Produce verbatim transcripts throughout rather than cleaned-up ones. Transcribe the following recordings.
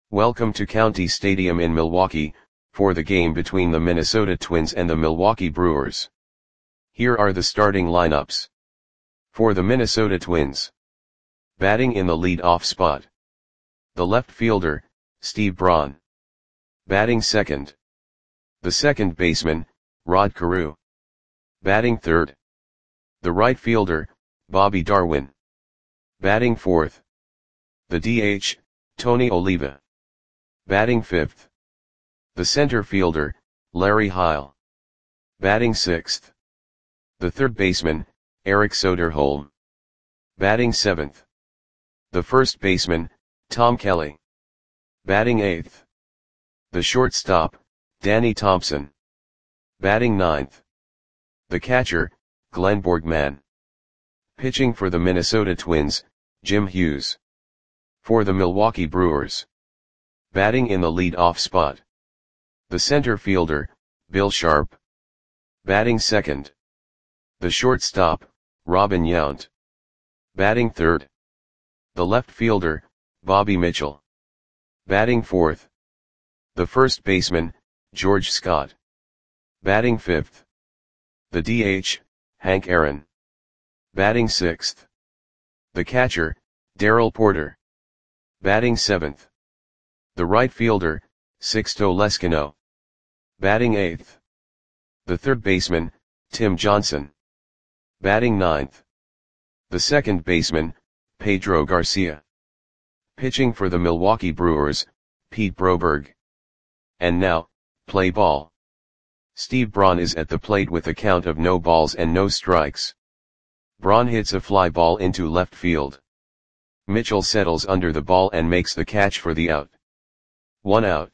Welcome to County Stadium in Milwaukee, for the game between the Minnesota Twins and the Milwaukee Brewers. Here are the starting lineups. For the Minnesota Twins. Batting in the lead-off spot. The left fielder, Steve Braun. Batting second. The second baseman, Rod Carew. Batting third. The right fielder, Bobby Darwin. Batting fourth. The D H, Tony Oliva. Batting fifth. The center fielder, Larry Heil. Batting sixth. The third baseman, Eric Soderholm. Batting seventh. The first baseman, Tom Kelly. Batting eighth. The shortstop, Danny Thompson. Batting ninth. The catcher, Glenn Borgman. Pitching for the Minnesota Twins, Jim Hughes. For the Milwaukee Brewers. Batting in the lead-off spot. The center fielder, Bill Sharp. Batting second. The shortstop, Robin Yount. Batting third. The left fielder, Bobby Mitchell. Batting fourth. The first baseman, George Scott. Batting fifth. The D H, Hank Aaron. Batting sixth. The catcher, Darrell Porter. Batting seventh. The right fielder, Sixto Leskino. Batting eighth. The third baseman, Tim Johnson. Batting ninth. The second baseman, Pedro Garcia. Pitching for the Milwaukee Brewers, Pete Broberg. And now, play ball. Steve Braun is at the plate with a count of no balls and no strikes. Braun hits a fly ball into left field. Mitchell settles under the ball and makes the catch for the out. One out.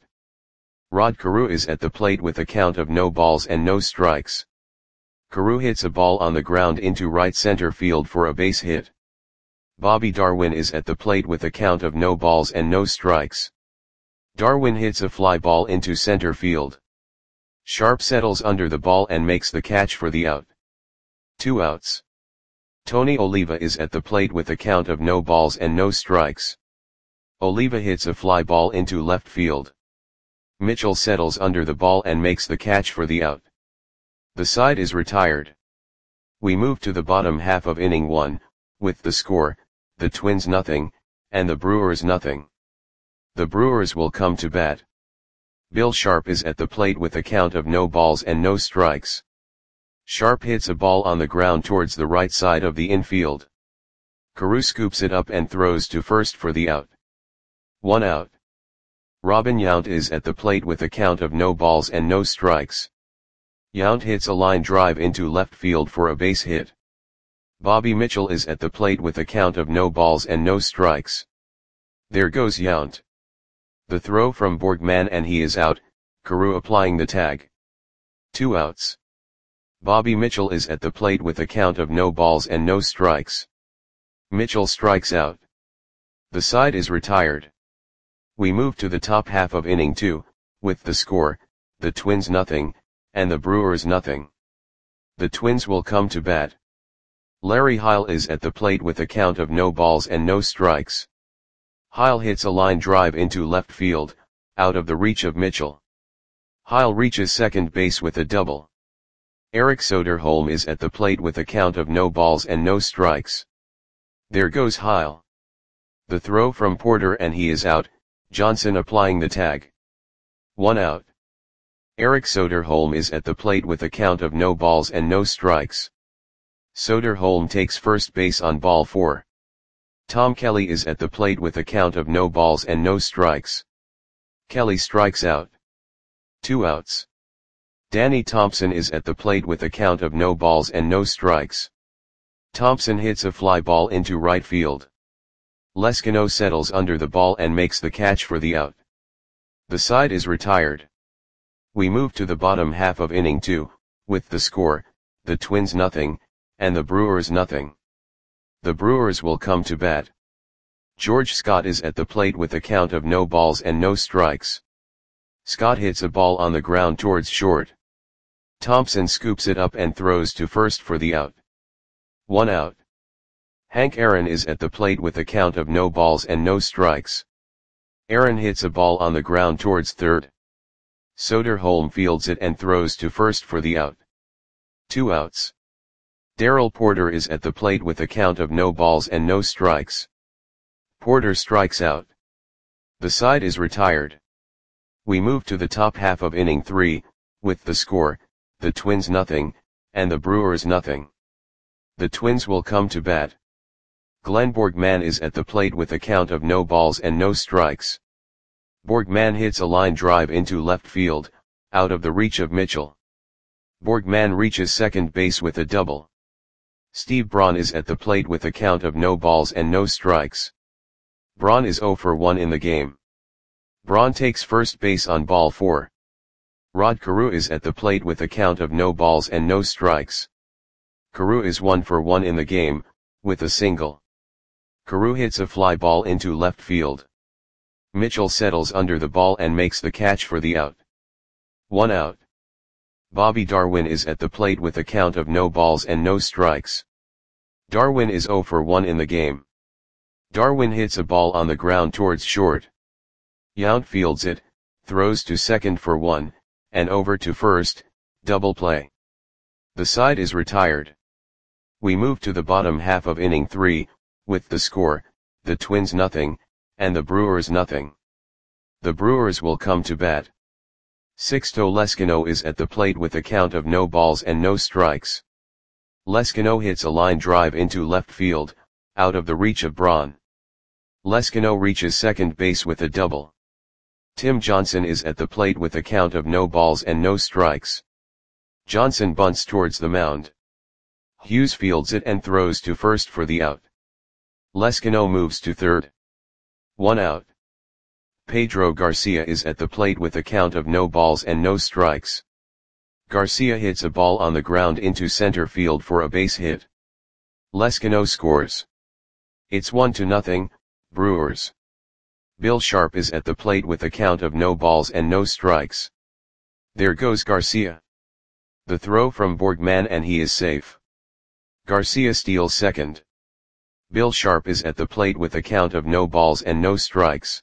Rod Carew is at the plate with a count of no balls and no strikes. Carew hits a ball on the ground into right center field for a base hit. Bobby Darwin is at the plate with a count of no balls and no strikes. Darwin hits a fly ball into center field. Sharp settles under the ball and makes the catch for the out. Two outs. Tony Oliva is at the plate with a count of no balls and no strikes. Oliva hits a fly ball into left field. Mitchell settles under the ball and makes the catch for the out. The side is retired. We move to the bottom half of inning one, with the score, the Twins nothing, and the Brewers nothing. The Brewers will come to bat. Bill Sharp is at the plate with a count of no balls and no strikes. Sharp hits a ball on the ground towards the right side of the infield. Carew scoops it up and throws to first for the out. One out. Robin Yount is at the plate with a count of no balls and no strikes. Yount hits a line drive into left field for a base hit. Bobby Mitchell is at the plate with a count of no balls and no strikes. There goes Yount. The throw from Borgman and he is out, Carew applying the tag. Two outs. Bobby Mitchell is at the plate with a count of no balls and no strikes. Mitchell strikes out. The side is retired. We move to the top half of inning two, with the score, the Twins nothing, and the Brewers nothing. The Twins will come to bat. Larry Heil is at the plate with a count of no balls and no strikes. Heil hits a line drive into left field, out of the reach of Mitchell. Heil reaches second base with a double. Eric Soderholm is at the plate with a count of no balls and no strikes. There goes Heil. The throw from Porter and he is out, Johnson applying the tag. One out. Eric Soderholm is at the plate with a count of no balls and no strikes. Soderholm takes first base on ball four. Tom Kelly is at the plate with a count of no balls and no strikes. Kelly strikes out. Two outs. Danny Thompson is at the plate with a count of no balls and no strikes. Thompson hits a fly ball into right field. Leskino settles under the ball and makes the catch for the out. The side is retired. We move to the bottom half of inning two, with the score, the Twins nothing, and the Brewers nothing. The Brewers will come to bat. George Scott is at the plate with a count of no balls and no strikes. Scott hits a ball on the ground towards short. Thompson scoops it up and throws to first for the out. One out. Hank Aaron is at the plate with a count of no balls and no strikes. Aaron hits a ball on the ground towards third. Soderholm fields it and throws to first for the out. Two outs. Darrell Porter is at the plate with a count of no balls and no strikes. Porter strikes out. The side is retired. We move to the top half of inning three, with the score, the Twins nothing, and the Brewers nothing. The Twins will come to bat. Glenn Borgman is at the plate with a count of no balls and no strikes. Borgman hits a line drive into left field, out of the reach of Mitchell. Borgman reaches second base with a double. Steve Braun is at the plate with a count of no balls and no strikes. Braun is oh for one in the game. Braun takes first base on ball four. Rod Carew is at the plate with a count of no balls and no strikes. Carew is one for one in the game, with a single. Carew hits a fly ball into left field. Mitchell settles under the ball and makes the catch for the out. One out. Bobby Darwin is at the plate with a count of no balls and no strikes. Darwin is oh for one in the game. Darwin hits a ball on the ground towards short. Yount fields it, throws to second for one, and over to first, double play. The side is retired. We move to the bottom half of inning three, with the score, the Twins nothing, and the Brewers nothing. The Brewers will come to bat. Sixto Leskino is at the plate with a count of no balls and no strikes. Leskino hits a line drive into left field, out of the reach of Braun. Leskino reaches second base with a double. Tim Johnson is at the plate with a count of no balls and no strikes. Johnson bunts towards the mound. Hughes fields it and throws to first for the out. Leskino moves to third. One out. Pedro Garcia is at the plate with a count of no balls and no strikes. Garcia hits a ball on the ground into center field for a base hit. Leskino scores. It's one to nothing, Brewers. Bill Sharp is at the plate with a count of no balls and no strikes. There goes Garcia. The throw from Borgman and he is safe. Garcia steals second. Bill Sharp is at the plate with a count of no balls and no strikes.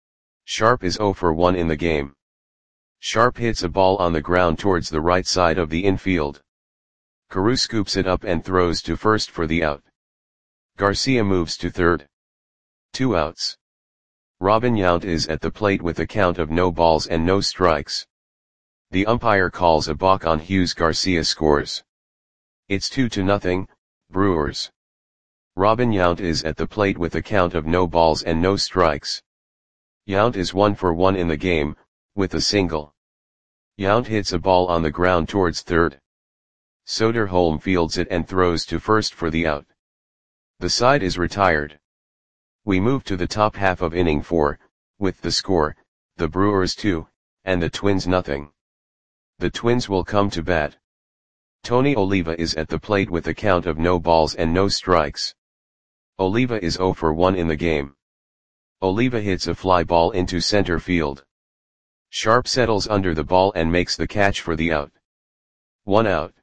Sharp is oh for one in the game. Sharp hits a ball on the ground towards the right side of the infield. Carew scoops it up and throws to first for the out. Garcia moves to third. Two outs. Robin Yount is at the plate with a count of no balls and no strikes. The umpire calls a balk on Hughes. Garcia scores. It's two to nothing, Brewers. Robin Yount is at the plate with a count of no balls and no strikes. Yount is one for one in the game, with a single. Yount hits a ball on the ground towards third. Soderholm fields it and throws to first for the out. The side is retired. We move to the top half of inning four, with the score, the Brewers two, and the Twins nothing. The Twins will come to bat. Tony Oliva is at the plate with a count of no balls and no strikes. Oliva is oh for one in the game. Oliva hits a fly ball into center field. Sharp settles under the ball and makes the catch for the out. One out.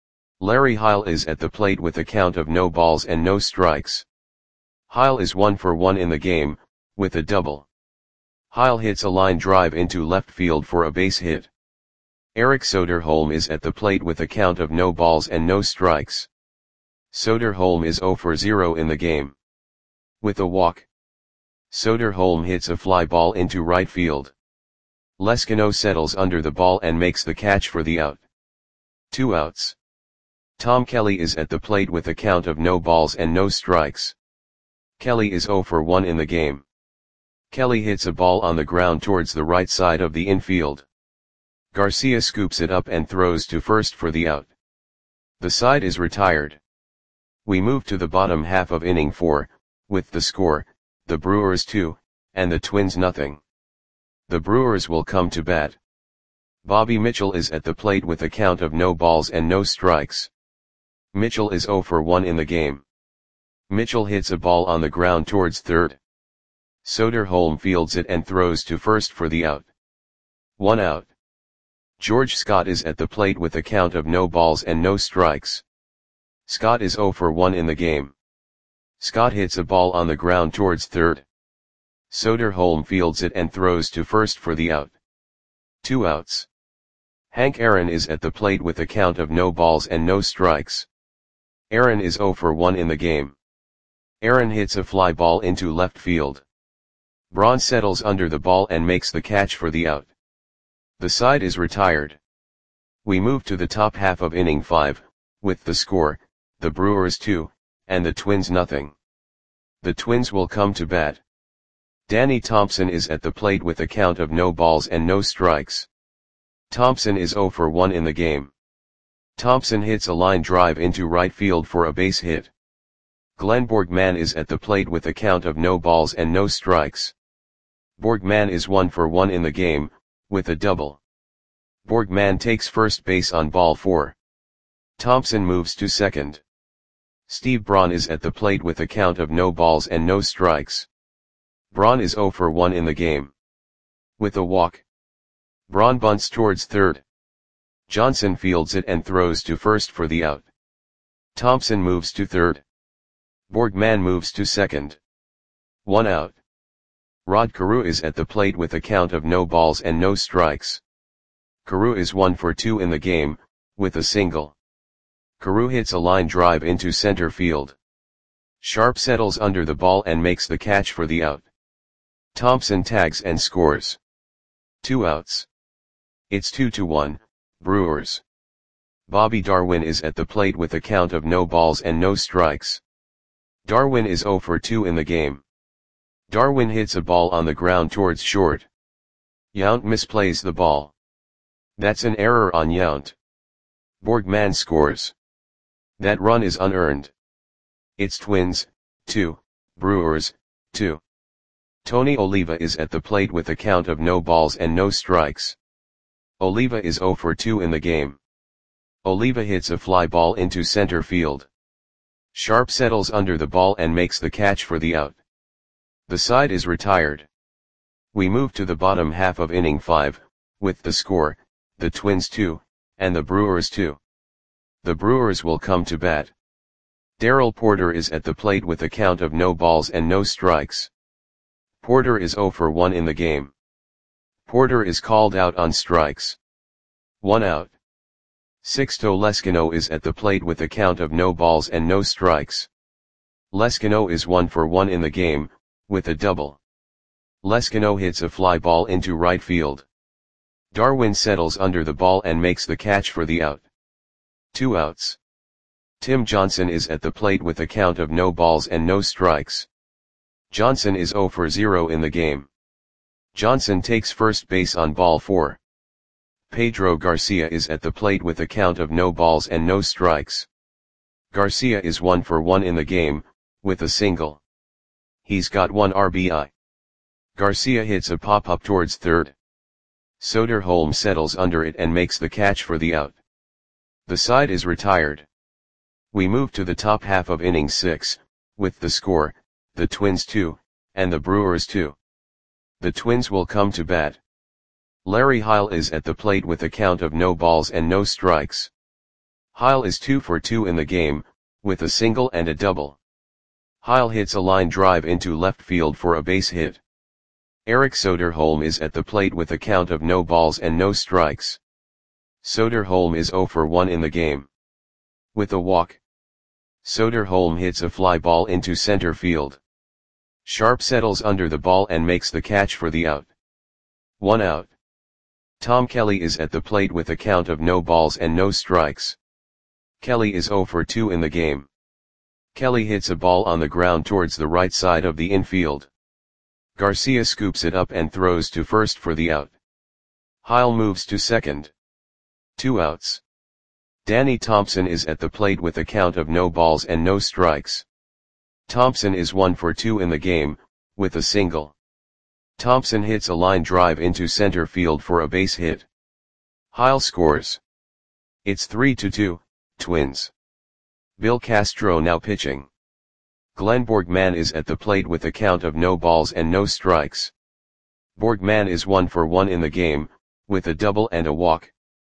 Larry Heil is at the plate with a count of no balls and no strikes. Heil is one for one in the game, with a double. Heil hits a line drive into left field for a base hit. Eric Soderholm is at the plate with a count of no balls and no strikes. Soderholm is oh for zero in the game. With a walk. Soderholm hits a fly ball into right field. Leskino settles under the ball and makes the catch for the out. Two outs. Tom Kelly is at the plate with a count of no balls and no strikes. Kelly is oh for one in the game. Kelly hits a ball on the ground towards the right side of the infield. Garcia scoops it up and throws to first for the out. The side is retired. We move to the bottom half of inning four, with the score, the Brewers two, and the Twins nothing. The Brewers will come to bat. Bobby Mitchell is at the plate with a count of no balls and no strikes. Mitchell is oh for one in the game. Mitchell hits a ball on the ground towards third. Soderholm fields it and throws to first for the out. One out. George Scott is at the plate with a count of no balls and no strikes. Scott is oh for one in the game. Scott hits a ball on the ground towards third. Soderholm fields it and throws to first for the out. Two outs. Hank Aaron is at the plate with a count of no balls and no strikes. Aaron is oh for one in the game. Aaron hits a fly ball into left field. Braun settles under the ball and makes the catch for the out. The side is retired. We move to the top half of inning five, with the score, the Brewers two, and the Twins nothing. The Twins will come to bat. Danny Thompson is at the plate with a count of no balls and no strikes. Thompson is oh for one in the game. Thompson hits a line drive into right field for a base hit. Glenn Borgman is at the plate with a count of no balls and no strikes. Borgman is one for one in the game, with a double. Borgman takes first base on ball four. Thompson moves to second. Steve Braun is at the plate with a count of no balls and no strikes. Braun is oh for one in the game. With a walk. Braun bunts towards third. Johnson fields it and throws to first for the out. Thompson moves to third. Borgman moves to second. One out. Rod Carew is at the plate with a count of no balls and no strikes. Carew is one for two in the game, with a single. Carew hits a line drive into center field. Sharp settles under the ball and makes the catch for the out. Thompson tags and scores. Two outs. It's two to one, Brewers. Bobby Darwin is at the plate with a count of no balls and no strikes. Darwin is oh for two in the game. Darwin hits a ball on the ground towards short. Yount misplays the ball. That's an error on Yount. Borgman scores. That run is unearned. It's Twins, two, Brewers, two. Tony Oliva is at the plate with a count of no balls and no strikes. Oliva is oh for two in the game. Oliva hits a fly ball into center field. Sharp settles under the ball and makes the catch for the out. The side is retired. We move to the bottom half of inning five, with the score, the Twins two, and the Brewers two. The Brewers will come to bat. Darrell Porter is at the plate with a count of no balls and no strikes. Porter is oh for one in the game. Porter is called out on strikes. One out. Sixto Leskino is at the plate with a count of no balls and no strikes. Leskino is one for one in the game, with a double. Leskino hits a fly ball into right field. Darwin settles under the ball and makes the catch for the out. Two outs. Tim Johnson is at the plate with a count of no balls and no strikes. Johnson is oh for zero in the game. Johnson takes first base on ball four. Pedro Garcia is at the plate with a count of no balls and no strikes. Garcia is one for one in the game, with a single. He's got one R B I. Garcia hits a pop-up towards third. Soderholm settles under it and makes the catch for the out. The side is retired. We move to the top half of inning six, with the score, the Twins two, and the Brewers two. The Twins will come to bat. Larry Heil is at the plate with a count of no balls and no strikes. Heil is two for two in the game, with a single and a double. Heil hits a line drive into left field for a base hit. Eric Soderholm is at the plate with a count of no balls and no strikes. Soderholm is oh for one in the game. With a walk. Soderholm hits a fly ball into center field. Sharp settles under the ball and makes the catch for the out. One out. Tom Kelly is at the plate with a count of no balls and no strikes. Kelly is oh for two in the game. Kelly hits a ball on the ground towards the right side of the infield. Garcia scoops it up and throws to first for the out. Heil moves to second. Two outs. Danny Thompson is at the plate with a count of no balls and no strikes. Thompson is one for two in the game, with a single. Thompson hits a line drive into center field for a base hit. Heil scores. It's three to two, Twins. Bill Castro now pitching. Glenn Borgman is at the plate with a count of no balls and no strikes. Borgman is one for one in the game, with a double and a walk.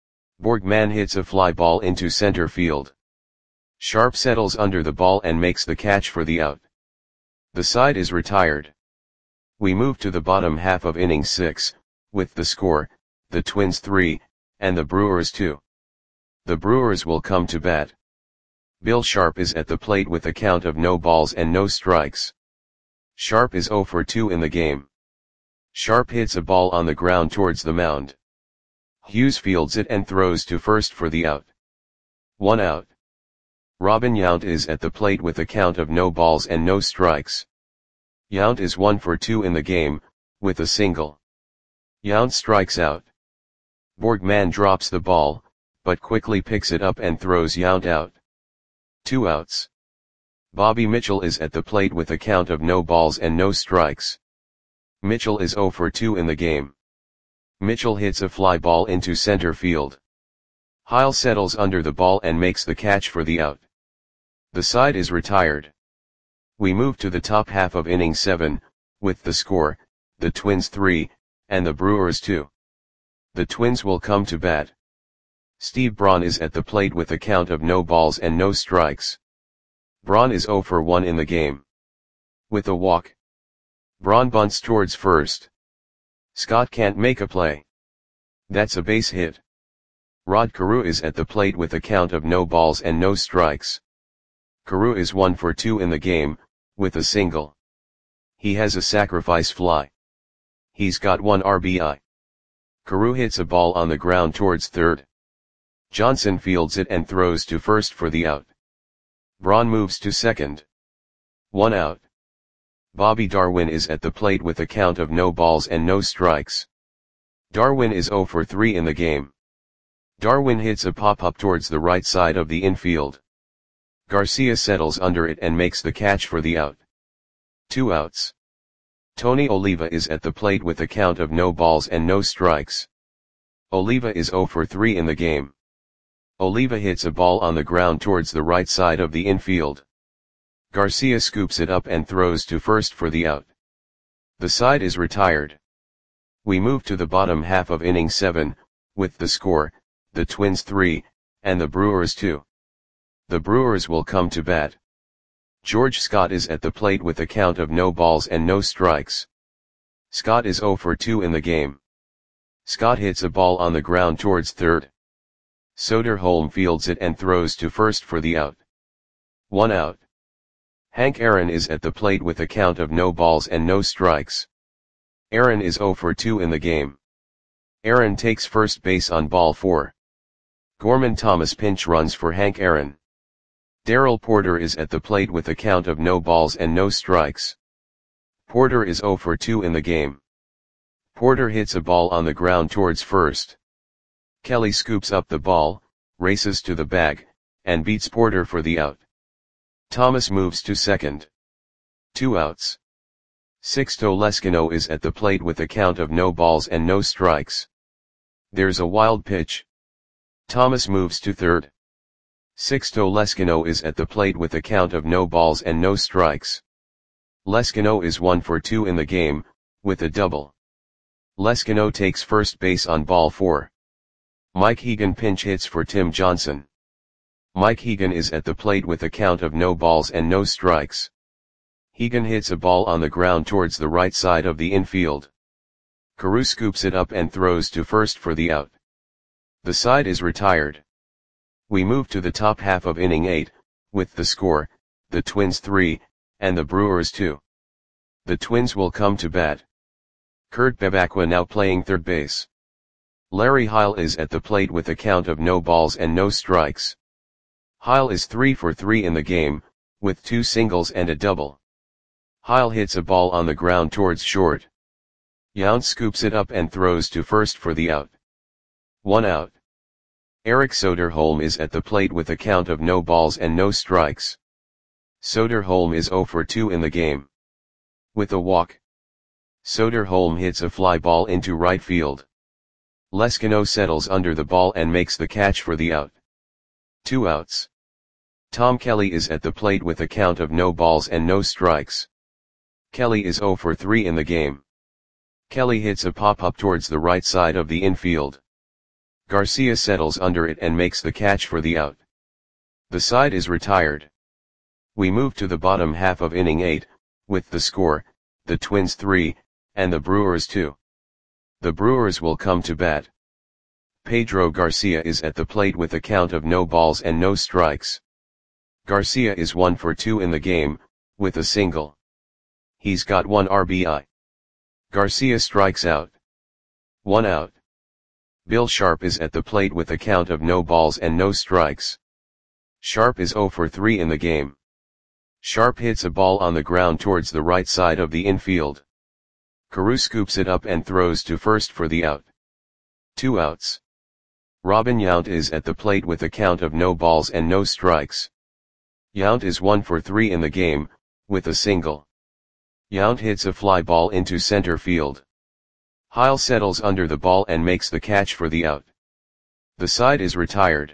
Borgman hits a fly ball into center field. Sharp settles under the ball and makes the catch for the out. The side is retired. We move to the bottom half of inning six, with the score, the Twins three, and the Brewers two. The Brewers will come to bat. Bill Sharp is at the plate with a count of no balls and no strikes. Sharp is oh for two in the game. Sharp hits a ball on the ground towards the mound. Hughes fields it and throws to first for the out. One out. Robin Yount is at the plate with a count of no balls and no strikes. Yount is one for two in the game, with a single. Yount strikes out. Borgman drops the ball, but quickly picks it up and throws Yount out. Two outs. Bobby Mitchell is at the plate with a count of no balls and no strikes. Mitchell is oh for two in the game. Mitchell hits a fly ball into center field. Heil settles under the ball and makes the catch for the out. The side is retired. We move to the top half of inning seven, with the score, the Twins three, and the Brewers two. The Twins will come to bat. Steve Braun is at the plate with a count of no balls and no strikes. Braun is oh for one in the game. With a walk. Braun bunts towards first. Scott can't make a play. That's a base hit. Rod Carew is at the plate with a count of no balls and no strikes. Carew is one for two in the game, with a single. He has a sacrifice fly. He's got one R B I. Carew hits a ball on the ground towards third. Johnson fields it and throws to first for the out. Braun moves to second. One out. Bobby Darwin is at the plate with a count of no balls and no strikes. Darwin is oh for three in the game. Darwin hits a pop-up towards the right side of the infield. Garcia settles under it and makes the catch for the out. Two outs. Tony Oliva is at the plate with a count of no balls and no strikes. Oliva is oh for three in the game. Oliva hits a ball on the ground towards the right side of the infield. Garcia scoops it up and throws to first for the out. The side is retired. We move to the bottom half of inning seven, with the score, the Twins three, and the Brewers two. The Brewers will come to bat. George Scott is at the plate with a count of no balls and no strikes. Scott is oh for two in the game. Scott hits a ball on the ground towards third. Soderholm fields it and throws to first for the out. One out. Hank Aaron is at the plate with a count of no balls and no strikes. Aaron is oh for two in the game. Aaron takes first base on ball four. Gorman Thomas pinch runs for Hank Aaron. Darrell Porter is at the plate with a count of no balls and no strikes. Porter is oh for two in the game. Porter hits a ball on the ground towards first. Kelly scoops up the ball, races to the bag, and beats Porter for the out. Thomas moves to second. Two outs. Sixto Leskino is at the plate with a count of no balls and no strikes. There's a wild pitch. Thomas moves to third. Sixto Leskino is at the plate with a count of no balls and no strikes. Leskino is one for two in the game, with a double. Leskino takes first base on ball four. Mike Hegan pinch hits for Tim Johnson. Mike Hegan is at the plate with a count of no balls and no strikes. Hegan hits a ball on the ground towards the right side of the infield. Carew scoops it up and throws to first for the out. The side is retired. We move to the top half of inning eight, with the score, the Twins three, and the Brewers two. The Twins will come to bat. Kurt Bevacqua now playing third base. Larry Heil is at the plate with a count of no balls and no strikes. Heil is three for three in the game, with two singles and a double. Heil hits a ball on the ground towards short. Yount scoops it up and throws to first for the out. One out. Eric Soderholm is at the plate with a count of no balls and no strikes. Soderholm is oh for two in the game. With a walk. Soderholm hits a fly ball into right field. Leskino settles under the ball and makes the catch for the out. Two outs. Tom Kelly is at the plate with a count of no balls and no strikes. Kelly is oh for three in the game. Kelly hits a pop-up towards the right side of the infield. Garcia settles under it and makes the catch for the out. The side is retired. We move to the bottom half of inning eight, with the score, the Twins three, and the Brewers two. The Brewers will come to bat. Pedro Garcia is at the plate with a count of no balls and no strikes. Garcia is one for two in the game, with a single. He's got one R B I. Garcia strikes out. One out. Bill Sharp is at the plate with a count of no balls and no strikes. Sharp is zero for three in the game. Sharp hits a ball on the ground towards the right side of the infield. Carew scoops it up and throws to first for the out. Two outs. Robin Yount is at the plate with a count of no balls and no strikes. Yount is one for three in the game, with a single. Yount hits a fly ball into center field. Heil settles under the ball and makes the catch for the out. The side is retired.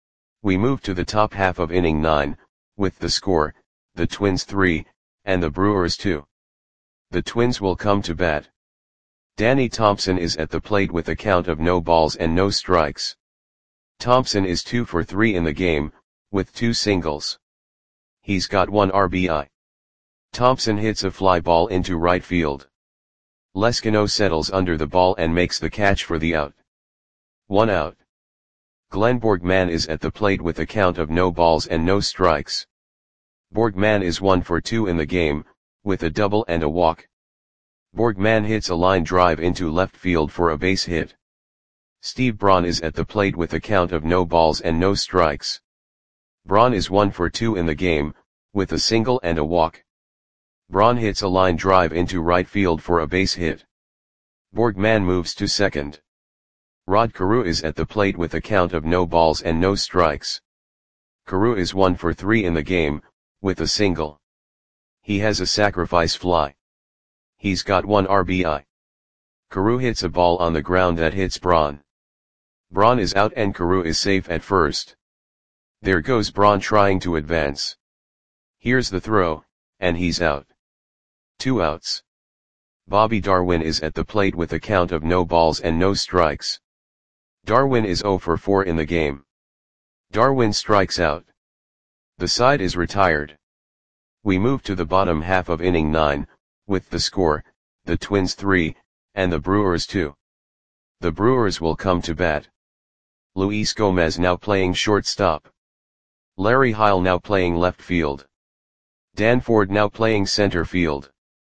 We move to the top half of inning nine, with the score, the Twins three, and the Brewers two. The Twins will come to bat. Danny Thompson is at the plate with a count of no balls and no strikes. Thompson is two for three in the game, with two singles. He's got one R B I. Thompson hits a fly ball into right field. Leskino settles under the ball and makes the catch for the out. One out. Glenn Borgman is at the plate with a count of no balls and no strikes. Borgman is one for two in the game, with a double and a walk. Borgman hits a line drive into left field for a base hit. Steve Braun is at the plate with a count of no balls and no strikes. Braun is one for two in the game, with a single and a walk. Braun hits a line drive into right field for a base hit. Borgman moves to second. Rod Carew is at the plate with a count of no balls and no strikes. Carew is one for three in the game, with a single. He has a sacrifice fly. He's got one R B I. Carew hits a ball on the ground that hits Braun. Braun is out and Carew is safe at first. There goes Braun trying to advance. Here's the throw, and he's out. Two outs. Bobby Darwin is at the plate with a count of no balls and no strikes. Darwin is zero for four in the game. Darwin strikes out. The side is retired. We move to the bottom half of inning nine, with the score, the Twins three, and the Brewers two. The Brewers will come to bat. Luis Gomez now playing shortstop. Larry Heil now playing left field. Dan Ford now playing center field.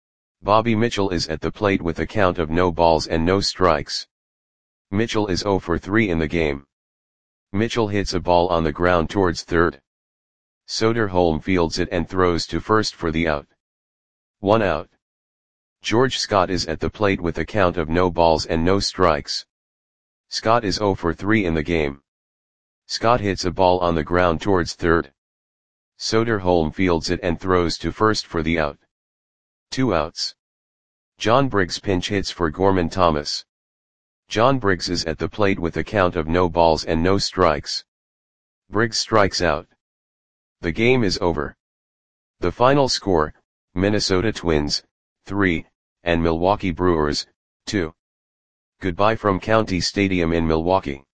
Bobby Mitchell is at the plate with a count of no balls and no strikes. Mitchell is zero for three in the game. Mitchell hits a ball on the ground towards third. Soderholm fields it and throws to first for the out. One out. George Scott is at the plate with a count of no balls and no strikes. Scott is zero for three in the game. Scott hits a ball on the ground towards third. Soderholm fields it and throws to first for the out. Two outs. John Briggs pinch hits for Gorman Thomas. John Briggs is at the plate with a count of no balls and no strikes. Briggs strikes out. The game is over. The final score, Minnesota Twins, three, and Milwaukee Brewers, two. Goodbye from County Stadium in Milwaukee.